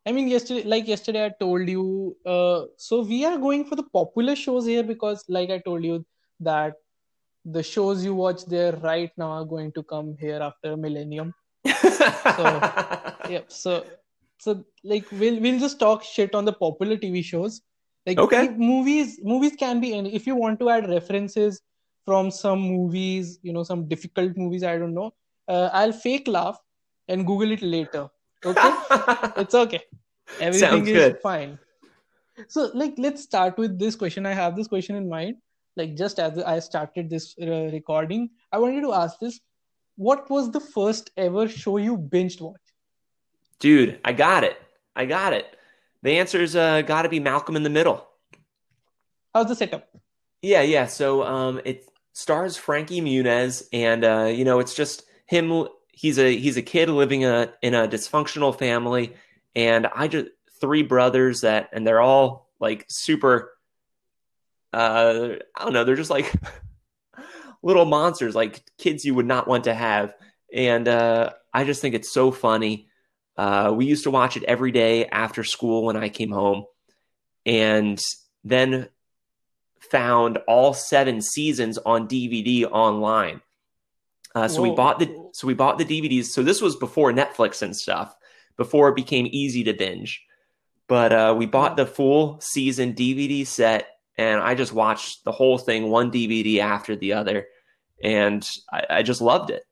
I mean, yesterday, I told you. So we are going for the popular shows here because, like I told you, that the shows you watch there right now are going to come here after a millennium. So, yeah. So like we'll just talk shit on the popular TV shows. Like Okay. if movies can be any. If you want to add references from some movies, some difficult movies, I don't know. I'll fake laugh and Google it later. Okay, it's okay. Everything Sounds is good. fine. So, like, let's start with this question. I have this question in mind. Like, just as I started this recording, I wanted to ask this: what was the first ever show you binged watch? Dude, I got it. I got it. The answer's got to be Malcolm in the Middle. How's the setup? Yeah, yeah. So it stars Frankie Muniz, and it's just him. He's a kid living in a dysfunctional family, and I just three brothers and they're all like super. I don't know. They're just like little monsters, like kids you would not want to have, and I just think it's so funny. We used to watch it every day after school when I came home, and then found all 7 seasons on DVD online. So we Whoa. bought the DVDs. So this was before Netflix and stuff, before it became easy to binge. But we bought Yeah. the full season DVD set, and I just watched the whole thing, one DVD after the other, and I just loved it.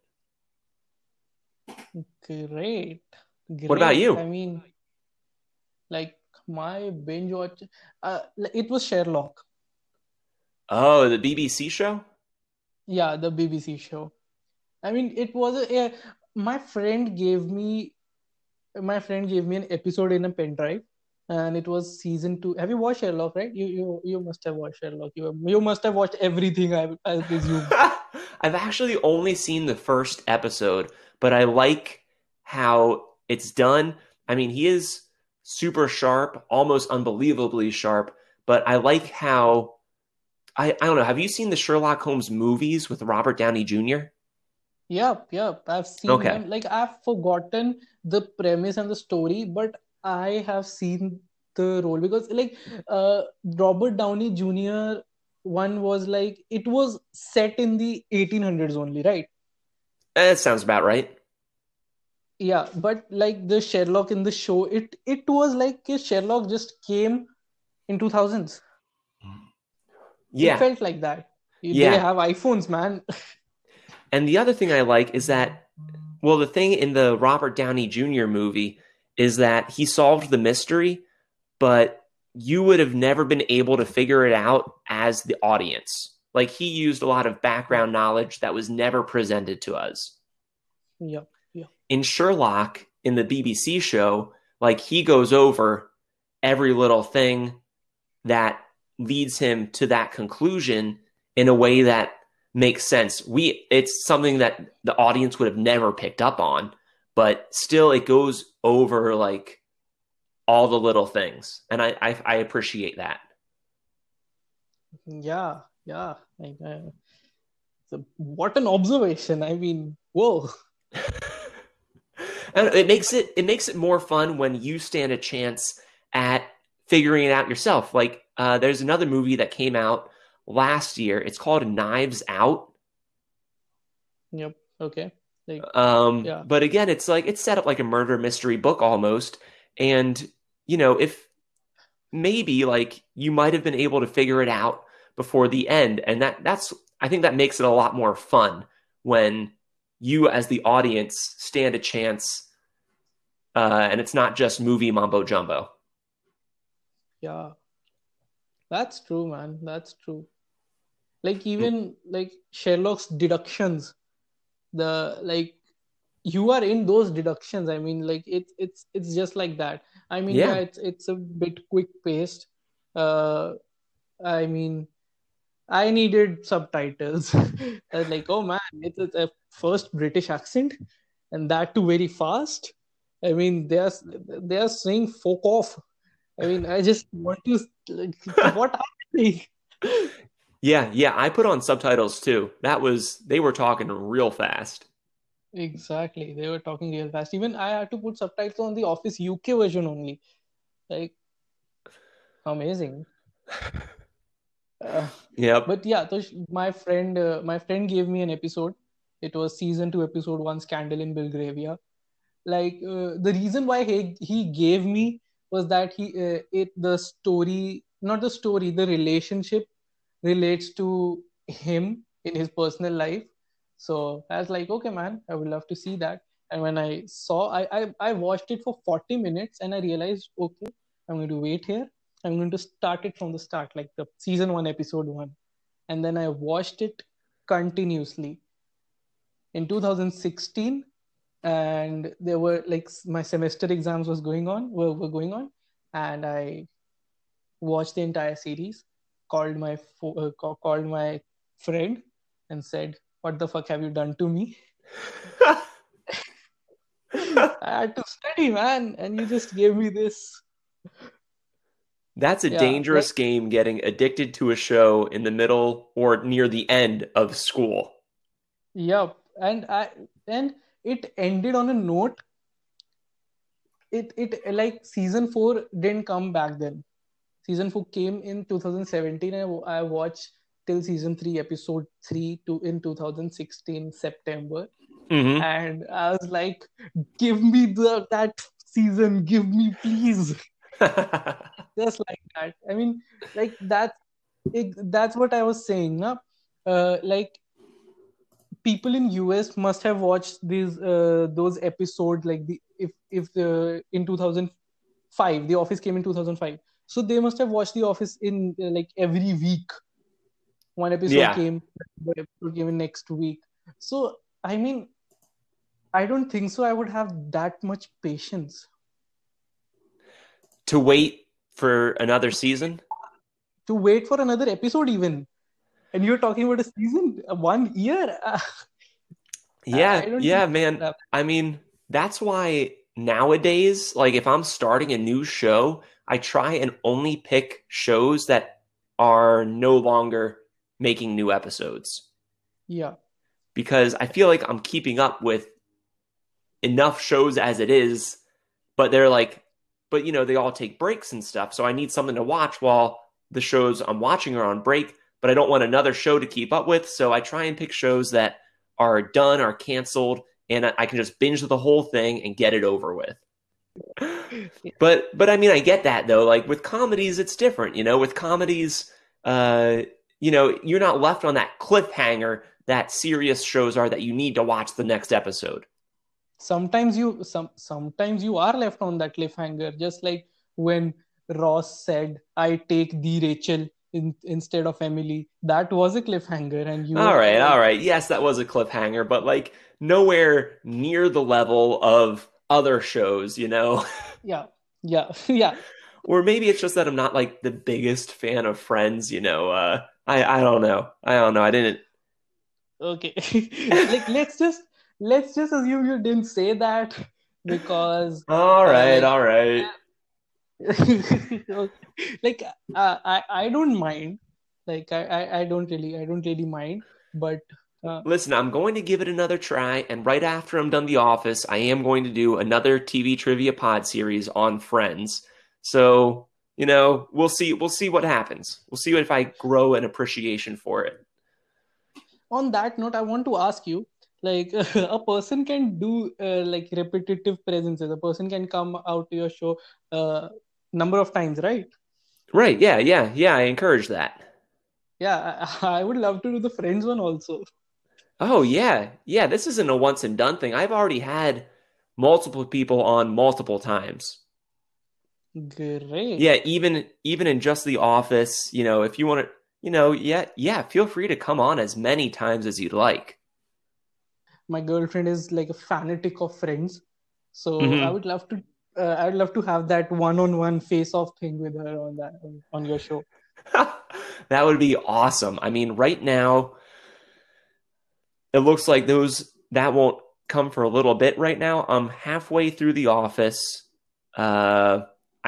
Great. What about Great. I you? mean, like my binge watch, it was Sherlock. Oh, the BBC show? Yeah, the BBC show. I mean, it was my friend gave me an episode in a pen drive, and it was season 2. Have you watched Sherlock? Right? You must have watched Sherlock. You must have watched everything. I presume. I've actually only seen the first episode, but I like how it's done. I mean, he is super sharp, almost unbelievably sharp, but I like how I don't know. Have you seen the Sherlock Holmes movies with Robert Downey Jr.? Yep, yep. I've seen Okay. them. Like I've forgotten the premise and the story, but I have seen the role because Robert Downey Jr. one was like it was set in the 1800s only, right? That sounds about right. Yeah, but like the Sherlock in the show, it was like Sherlock just came in 2000s. It Yeah. felt like that. They Yeah. have iPhones, man. And the other thing I like is that, well, the thing in the Robert Downey Jr. movie is that he solved the mystery, but you would have never been able to figure it out as the audience. Like he used a lot of Yeah, background knowledge that was never presented to us. yeah, yeah, In Sherlock, in the BBC show, like he goes over every little thing that leads him to that conclusion in a way that makes sense. It's something that the audience would have never picked up on, but still it goes over like all the little things, and I appreciate that. yeah, yeah. So what an observation. I mean, whoa. And it makes it more fun when you stand a chance at figuring it out yourself. Like there's another movie that came out last year. It's called Knives Out. Yep. Okay. Like, yeah, But again, it's like it's set up like a murder mystery book almost. And if maybe like you might have been able to figure it out before the end, and that's I think that makes it a lot more fun when you as the audience stand a chance, and it's not just movie mumbo jumbo. yeah. That's true, man. That's true. Like even like Sherlock's deductions, the like you are in those deductions. I mean, like it's just like that. I mean, yeah, Yeah, it's a bit quick paced. Uh, I mean, I needed subtitles. I was like, oh man, it's a first British accent, and that too very fast. I mean, they are saying "fuck off." I mean, I just want to like, what are they? yeah, yeah. I put on subtitles too. They were talking real fast. Exactly. They were talking real fast. Even I had to put subtitles on the Office UK version only. Like, amazing. Uh, Yep. but yeah, so my friend gave me an episode. It was season 2, episode 1, Scandal in Belgravia. Like the reason why he gave me was that the story, not the story, the relationship relates to him in his personal life. So I was like, okay, man, I would love to see that. And when I saw, I watched it for 40 minutes and I realized, okay, I'm going to wait here. I'm going to start it from the start, like the season 1, episode 1. And then I watched it continuously in 2016. And there were like my semester exams were going on, and I watched the entire series, called my friend and said, what the fuck have you done to me? I had to study, man, and you just gave me this. That's a Yeah, like, dangerous game, getting addicted to a show in the middle or near the end of school. yep. And it ended on a note. It like season 4 didn't come back then. Season 4 came in 2017, and I watched till season 3, episode 3 to in 2016 September. Hmm. And I was like, give me that season, give me, please. Just like that. I mean, like that's what I was saying, na? Like, people in US must have watched these those episodes, like the if the in 2005 the Office came in 2005, so they must have watched the Office in like every week. One episode Yeah. came, the episode came in next week. So I mean, I don't think so I would have that much patience To wait for another season? to wait for another episode even. And you're talking about a season, 1 year. Yeah, I don't think yeah, man. that. I mean, that's why nowadays, like if I'm starting a new show, I try and only pick shows that are no longer making new episodes Yeah, because I feel like I'm keeping up with enough shows as it is, but they're like, but they all take breaks and stuff. So I need something to watch while the shows I'm watching are on break, but I don't want another show to keep up with. So I try and pick shows that are done or canceled, and I can just binge the whole thing and get it over with. But I mean, I get that though. Like with comedies, it's different. With comedies, you're not left on that cliffhanger that serious shows are that you need to watch the next episode. sometimes you are left on that cliffhanger, just like when Ross said, I take the Rachel instead of Emily. That was a cliffhanger, and you All were right, like, all right. Yes, that was a cliffhanger, but like nowhere near the level of other shows. yeah, yeah, yeah. Or maybe it's just that I'm not like the biggest fan of Friends. I don't know. I don't know. I didn't. Okay. Like, let's just assume you didn't say that, because All right, like all right. like I don't mind. Like I don't really mind, but uh, Listen, I'm going to give it another try, and right after I'm done The Office, I am going to do another TV trivia pod series on Friends. So, we'll see. We'll see what happens. We'll see if I grow an appreciation for it. on that note, I want to ask you, like, a person can do like repetitive presences. A person can come out to your show number of times, right? Right? Yeah, yeah, yeah. I encourage that. Yeah, I would love to do the Friends one also. Oh yeah, yeah. This isn't a once and done thing. I've already had multiple people on multiple times. Great. Yeah, even in just The Office, if you want to, yeah, yeah. Feel free to come on as many times as you'd like. My girlfriend is like a fanatic of Friends, so I Hmm. would love to. I'd love to have that one-on-one face-off thing with her on your show. That would be awesome. I mean, right now it looks like that won't come for a little bit right now. I'm halfway through The Office. Uh,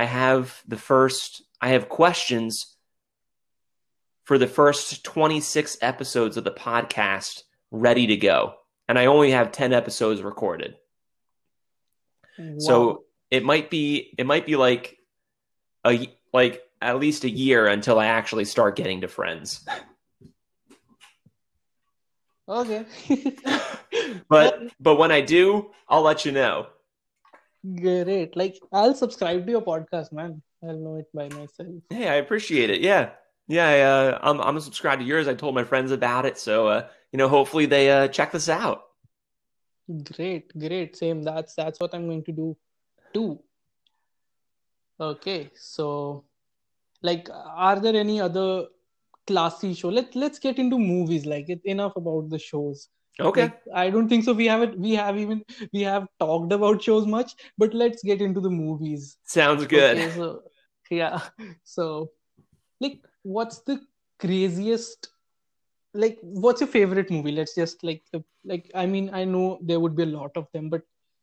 I have questions for the first 26 episodes of the podcast ready to go. and I only have 10 episodes recorded. Wow. So it might be like at least a year until I actually start getting to Friends. Okay. But when I do, I'll let you know. Great. Like, I'll subscribe to your podcast, man. I'll know it by myself. Hey, I appreciate it. Yeah. Yeah, I'm subscribed to yours. I told my friends about it, so hopefully they check this out. Great, great. Same. That's what I'm going to do too. Okay. So, like, are there any other classy show? Let's get into movies. Like, it's enough about the shows. Okay. Like, I don't think so. We have talked about shows much, but let's get into the movies. Sounds good. Okay. So, yeah. So, like, what's the craziest, like, what's your favorite movie? Let's just like, I mean, I know there would be a lot of them, but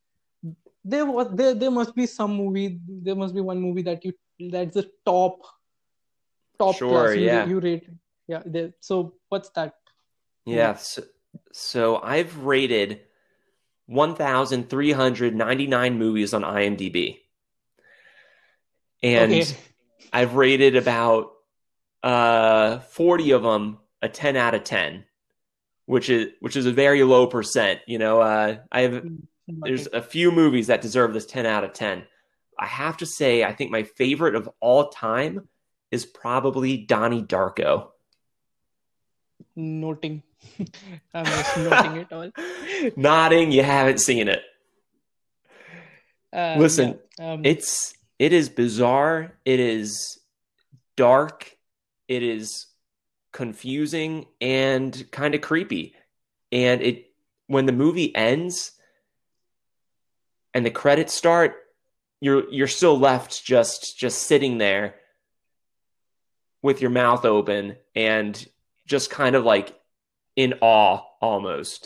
there must be some movie, there must be one movie that's the top Sure, class yeah. you rate. Yeah, so what's that Yeah. movie? So I've rated 1,399 movies on IMDb. And Okay. I've rated about 40 of them a 10 out of 10, which is a very low percent. Got There's it. a few movies that deserve this 10 out of 10. I have to say, I think my favorite of all time is probably Donnie Darko. Noting. I'm just noting it all. Nodding, you haven't seen it. Yeah. Listen, it is bizarre, it is dark, it is confusing and kind of creepy. And when the movie ends and the credits start, you're still left just sitting there with your mouth open and just kind of like in awe almost.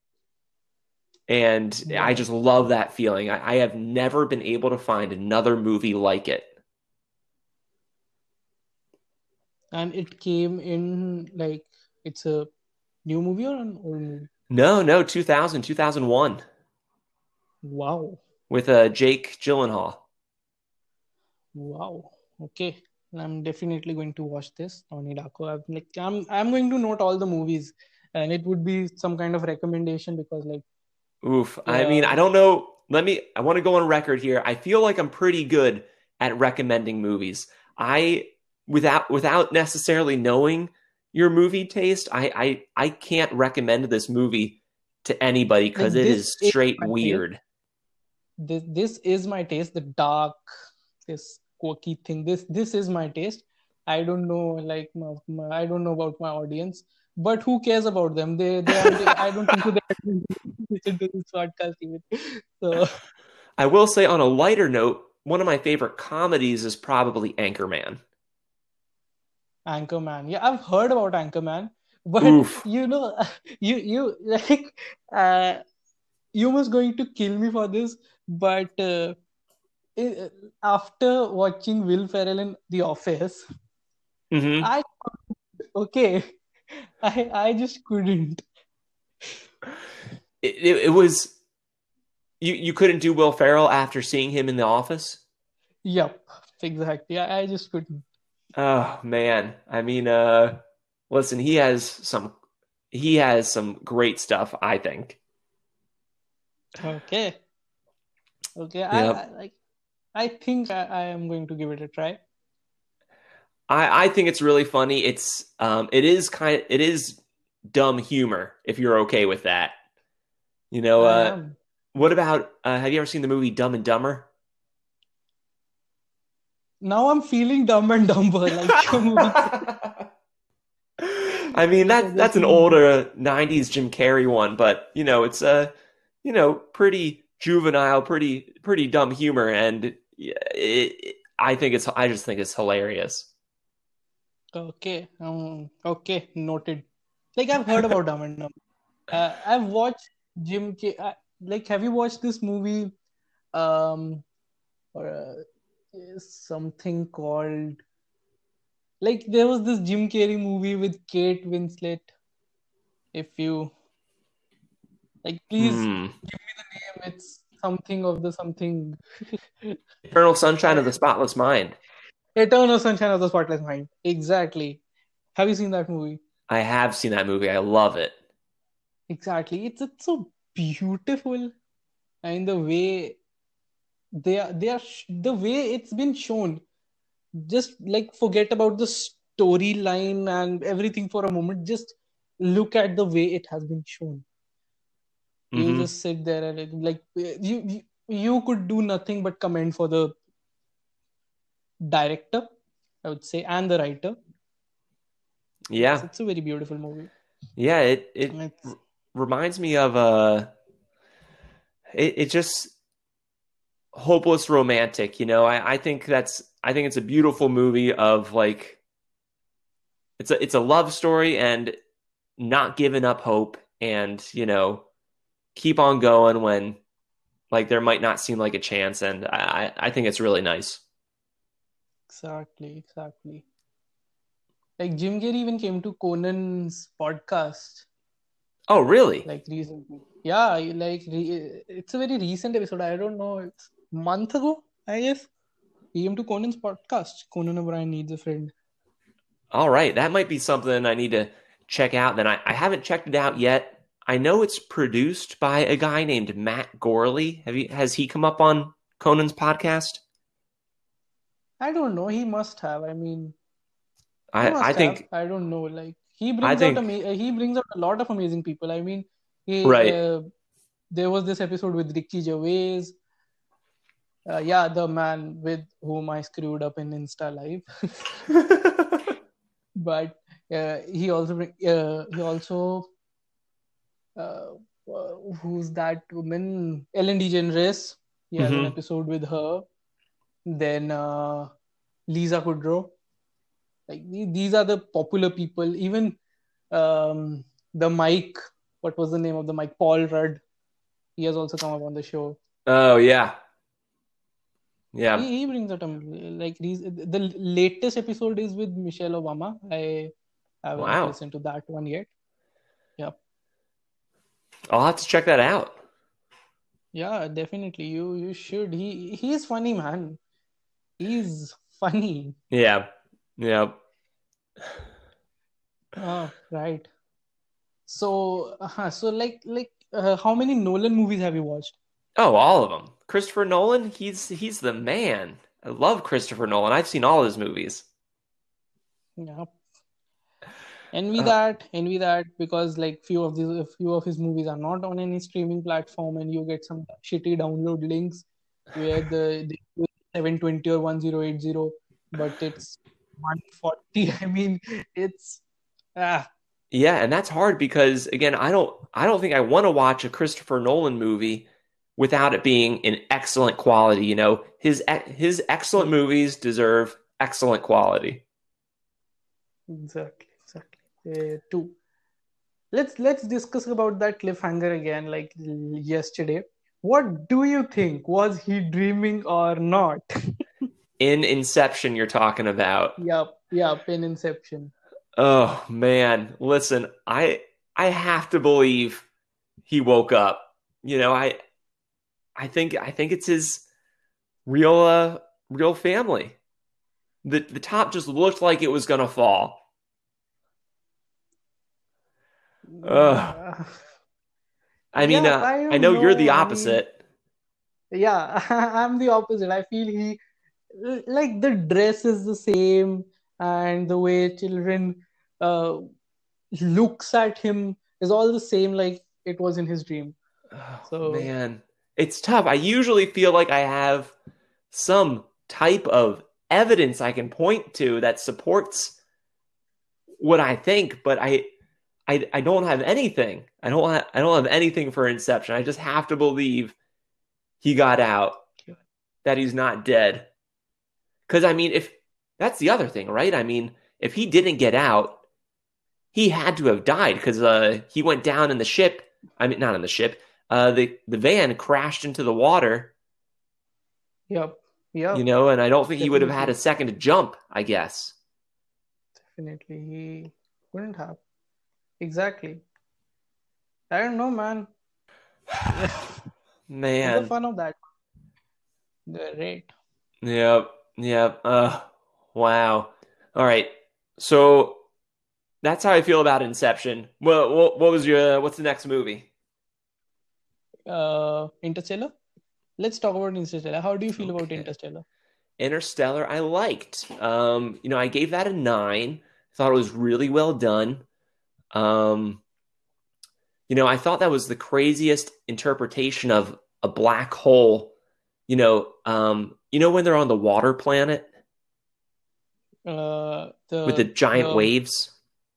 And I Wow. just love that feeling. I have never been able to find another movie like it. And it came in, like, it's a new movie or an old movie? No, 2001 Wow. with Jake Gyllenhaal. Wow. Okay. I'm definitely going to watch this, Tony Darko. I'm going to note all the movies, and it would be some kind of recommendation because, like, Oof. I mean, uh, I don't know. I want to go on record here. I feel like I'm pretty good at recommending movies. Without necessarily knowing your movie taste, I can't recommend this movie to anybody because like it this is is straight my taste. weird. This is my taste. The dark, this quirky thing. This is my taste. I don't know, like, I don't know about my audience, but who cares about them? They aren't. I don't think so. They listen to this podcast even. So, I will say on a lighter note, one of my favorite comedies is probably Anchorman. Anchorman. Yeah, I've heard about Anchorman, but Oof. you like, uh, you must going to kill me for this, but after watching Will Ferrell in The Office, Hmm. I okay, I just couldn't. It was you couldn't do Will Ferrell after seeing him in The Office? Yep, exactly. I just couldn't. Oh man. I mean, listen, he has some great stuff, I think. Okay, okay. Yep. I think I am going to give it a try. I think it's really funny. It is dumb humor if you're okay with that. You know, I am. what about have you ever seen the movie Dumb and Dumber? Now I'm feeling dumb and dumber, like your movie. I mean So that's this an movie. older '90s Jim Carrey one, but it's pretty juvenile, pretty dumb humor, and I just think it's hilarious. Okay. Okay. Noted. Like, I've heard about Dumb and Dumber. I've watched Jim. Like, have you watched this movie? Or something called, like, there was this Jim Carrey movie with Kate Winslet. If you Like, please give me the name. It's something of the something. Eternal Sunshine of I, the Spotless Mind. Eternal Sunshine of the Spotless Mind. Exactly. Have you seen that movie? I have seen that movie. I love it. Exactly. It's so beautiful, and the way the way it's been shown. Just like forget about the storyline and everything for a moment. Just look at the way it has been shown. You Hmm. just sit there and you could do nothing but comment for the director, I would say, and the writer. Yeah. It's a very beautiful movie. Yeah, it It's reminds me of it just hopeless romantic, you know. I think it's a beautiful movie of like it's a love story and not giving up hope and, you know, keep on going when like there might not seem like a chance, and I think it's really nice. exactly. Like Jim Carrey even came to Conan's podcast Oh, really? like recently. Yeah, it's a very recent episode. I don't know, it's a month ago, I guess. He came to Conan's podcast. Conan O'Brien Needs a Friend. All right, that might be something I need to check out. Then I haven't checked it out yet. I know it's produced by a guy named Matt Gorley. Has he come up on Conan's podcast? I don't know. He must have. I mean, he I must have. think I don't know. Like I think he brings out a lot of amazing people. I mean, he right. there was this episode with Ricky Gervais. Yeah, the man with whom I screwed up in Insta Live. But he also uh, who's that woman? Ellen DeGeneres. He has an Hmm. episode with her. Then Lisa Kudrow. Like these are the popular people. Even the Mike. What was the name of the Mike? Paul Rudd. He has also come up on the show. Oh yeah, yeah. He brings out the latest episode is with Michelle Obama. I haven't Wow, listened to that one yet. Yeah, I'll have to check that out. yeah, definitely. You should. He is funny, man. He's funny. Yeah, yeah. Oh, right. So, how many Nolan movies have you watched? Oh, all of them. Christopher Nolan, he's the man. I love Christopher Nolan. I've seen all his movies. Yeah, Uh, envy that, because like few of his movies are not on any streaming platform, and you get some shitty download links where the 720 or 1080, but it's 140. I mean, it's ah yeah, and that's hard because again, I don't think I want to watch a Christopher Nolan movie without it being in excellent quality. You know, his excellent movies deserve excellent quality. exactly. Two. Let's discuss about that cliffhanger again, like yesterday. What do you think? Was he dreaming or not? In Inception, you're talking about. Yup, in Inception. Oh man, listen, I have to believe he woke up. You know, I think it's his real family. The top just looked like it was gonna fall. Ugh. Uh, I mean, I I don't know you're know. the I mean, opposite. yeah, I'm the opposite. I feel he like the dress is the same, and the way children uh, looks at him is all the same, like it was in his dream. Oh So man, it's tough. I usually feel like I have some type of evidence I can point to that supports what I think, but I don't have anything. I don't have anything for Inception. I just have to believe he got out, that he's not dead. Because I mean, if that's the other thing, right? I mean, if he didn't get out, he had to have died because he went down in the ship. I mean, not in the ship. The van crashed into the water, yep, you yep, know, and I don't think he would have had a definitely, second to jump. I guess. definitely he couldn't have. Exactly. I don't know, man. It's the Man. fun of that. Great. Yep. Yep. Wow. All right. So that's how I feel about Inception. Well, what's the next movie? Interstellar. Let's talk about Interstellar. How do you feel about Okay. Interstellar? Interstellar, I liked. I gave that a 9. I thought it was really well done. Um, I thought that was the craziest interpretation of a black hole. When they're on the water planet with the The giant waves.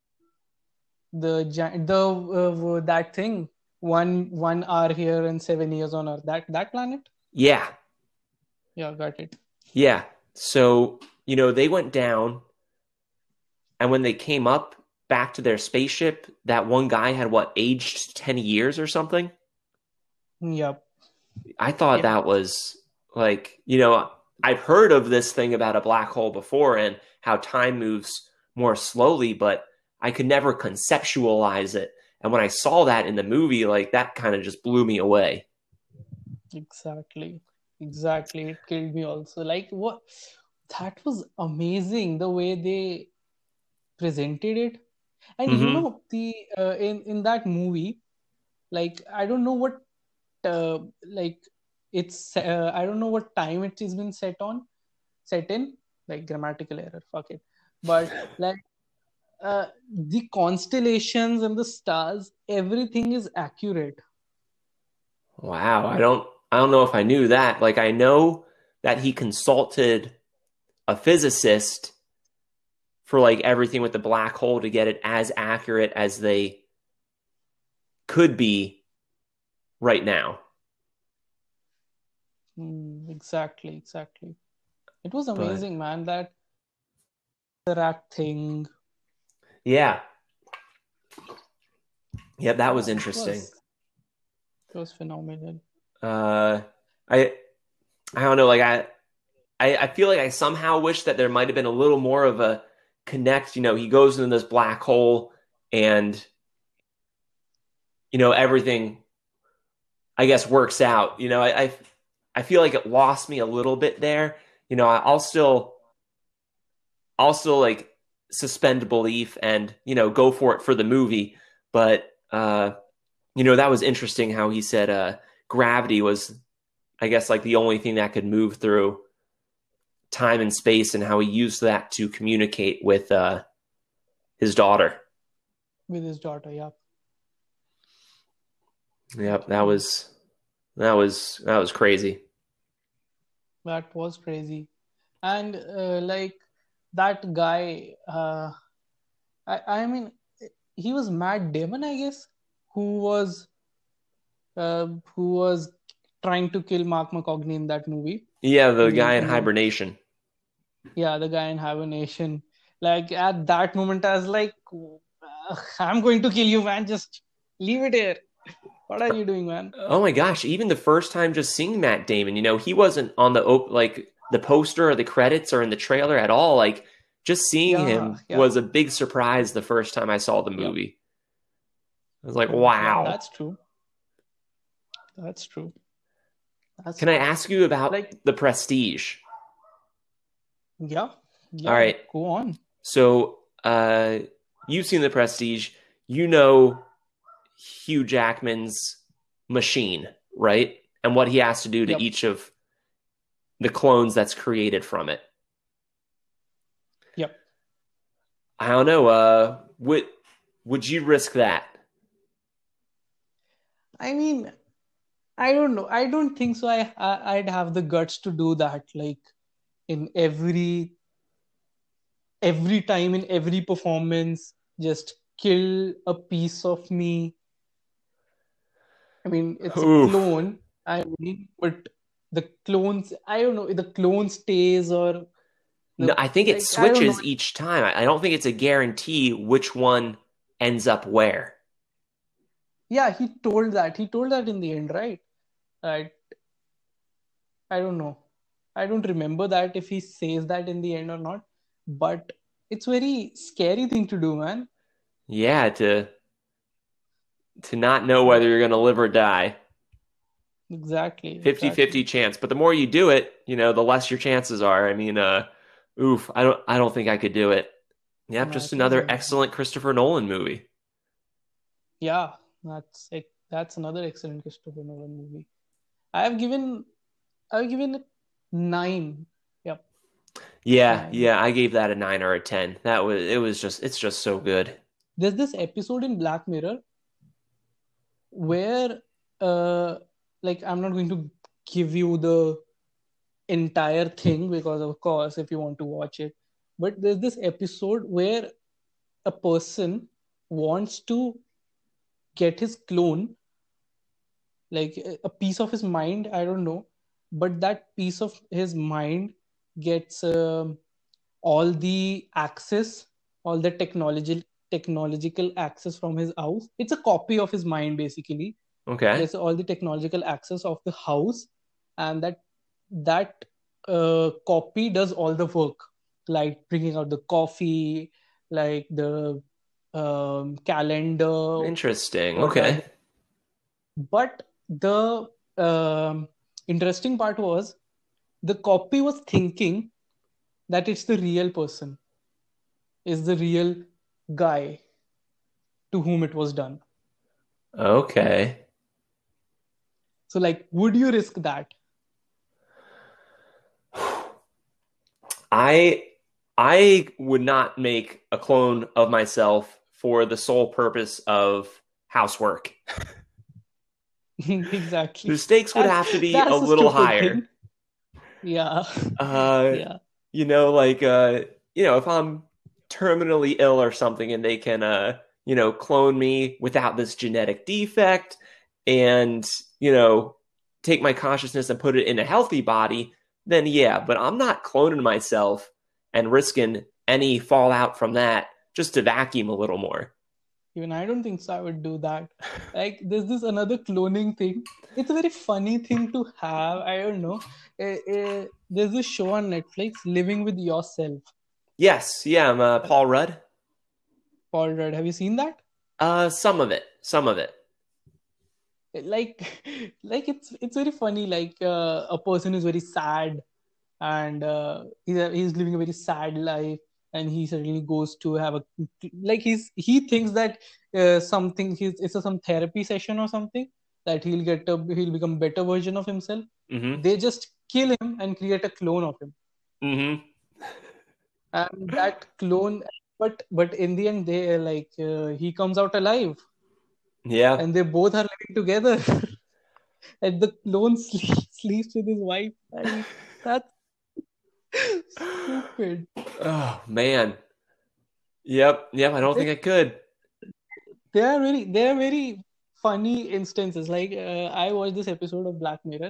that thing, 1 hour here and 7 years on Earth. That planet. Yeah, Yeah, got it. yeah. So, they went down, and when they came up back to their spaceship, that one guy had aged 10 years or something. Yep. I thought Yep. that was like, I've heard of this thing about a black hole before and how time moves more slowly, but I could never conceptualize it. And when I saw that in the movie, like that kind of just blew me away. Exactly. Exactly. It killed me also. Like what? That was amazing the way they presented it. And Hmm. the in that movie, like I don't know what like it's I don't know what time it has been set in, like grammatical error, fuck it. But like the constellations and the stars, everything is accurate. Wow, I don't know if I knew that. Like I know that he consulted a physicist for like everything with the black hole to get it as accurate as they could be right now. Exactly, exactly. It was But amazing, man. That rat thing. yeah, yeah, that was Yeah, interesting. it was phenomenal. Uh, I I don't know. Like I feel like I somehow wish that there might have been a little more of a connect. He goes into this black hole, and everything I guess works out. I feel like it lost me a little bit there. I'll still like suspend belief and go for it for the movie, but that was interesting how he said gravity was, I guess, like the only thing that could move through time and space, and how he used that to communicate with his daughter. With his daughter. Yeah, Yep, that was crazy. that was crazy. And like that guy, I mean, he was Matt Damon, I guess, who was who was trying to kill Mark McCogney in that movie. Yeah, the guy in In the hibernation. Yeah, the guy in Hibernation. Like at that moment, I was like, I'm going to kill you, man. Just leave it here. What are you doing, man? Oh my gosh, even the first time just seeing Matt Damon, he wasn't on like the poster or the credits or in the trailer at all. Like just seeing Yeah, him yeah, was a big surprise the first time I saw the yeah, movie. I was like, yeah. wow. That's true. That's true. That's Can I true. ask you about Like, The Prestige? yeah, All yeah. right. Go on. So, you've seen The Prestige. You know Hugh Jackman's machine, right? And what he has to do to Yep, each of the clones that's created from it. yep. I don't know. Would you risk that? I mean, I don't know. I don't think so. I'd have the guts to do that. Like in every time in every performance, just kill a piece of me. I mean, it's a Oof. clone. I mean, but the clones, I don't know, the clone stays or No, the I think it like, I don't know. switches each time. I don't think it's a guarantee which one ends up where. Yeah, he told that. He told that in the end, right? I I don't know. I don't remember that if he says that in the end or not. But it's very scary thing to do, man. Yeah, to not know whether Yeah, you're gonna live or die. Exactly, 50-50 exactly. chance. But the more you do it, the less your chances are. I mean, oof, I don't think I could do it. Yep, No, just it was another very hard. excellent Christopher Nolan movie. Yeah, that's another excellent Christopher Nolan movie. I have given I've given it 9. Yep, Yeah, 9. yeah, I gave that a 9 or a 10. It's just so good. There's this episode in Black Mirror where, uh, like, I'm not going to give you the entire thing because, of course, if you want to watch it, but there's this episode where a person wants to get his clone, like a piece of his mind, I don't know, but that piece of his mind gets all the access, all the technological access from his house. It's a copy of his mind, basically. Okay. Gets all the technological access of the house, and that copy does all the work, like bringing out the coffee, like the calendar, Interesting. what are Okay. the but the interesting part was the copy was thinking that it's the real person, is the real guy to whom it was done. Okay. So, like, would you risk that? I I would not make a clone of myself for the sole purpose of housework. The Exactly. stakes would That's have to be a that's a little stupid higher. thing. Yeah. Uh, Yeah. like if I'm terminally ill or something and they can clone me without this genetic defect and, you know, take my consciousness and put it in a healthy body, then yeah, but I'm not cloning myself and risking any fallout from that just to vacuum a little more. Even I don't think so I would do that. Like, there's this another cloning thing. It's a very funny thing to have. I don't know. There's this show on Netflix, Living with Yourself. Yes, yeah, I'm Paul Rudd. Paul Rudd. Have you seen that? Some of it, some of it. Like, like it's very funny. Like, a person is very sad, and he's living a very sad life, and he suddenly goes to have a, like, he thinks that something, it's some therapy session or something, that he'll become better version of himself. Mm-hmm. They just kill him and create a clone of him, Mm-hmm. and that clone, but in the end, they like, he comes out alive, Yeah. and they both are living together. And the clone sleeps with his wife. I mean, that's stupid. Oh man. Yep. Yep. I don't They, think I could. they are very funny instances. Like, I watched this episode of Black Mirror,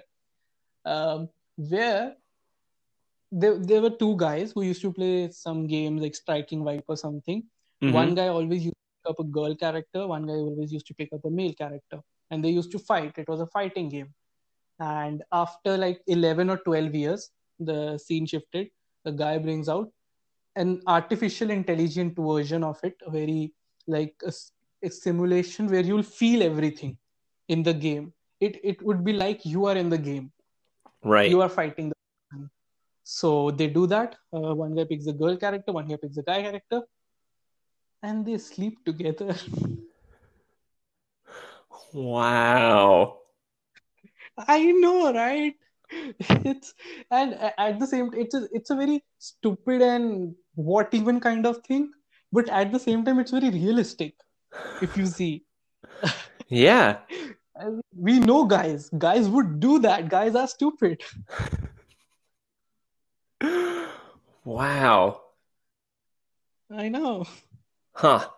where there were two guys who used to play some games like Striking Vibe or something. One Mm-hmm. guy always used to pick up a girl character. One guy always used to pick up a male character, and they used to fight. It was a fighting game. And after like 11 or 12 years, the scene shifted. The guy brings out an artificial intelligent version of it, a very, like, a simulation where you'll feel everything in the game. It would be like you are in the game, Right. you are fighting the person. So they do that. One guy picks the girl character, one guy picks the guy character, and they sleep together. Wow. I know, right? It's, and at the same, it's a very stupid and what even kind of thing, but at the same time, it's very realistic. If you see, Yeah. we know guys would do that. Guys are stupid. Wow. I know. Huh.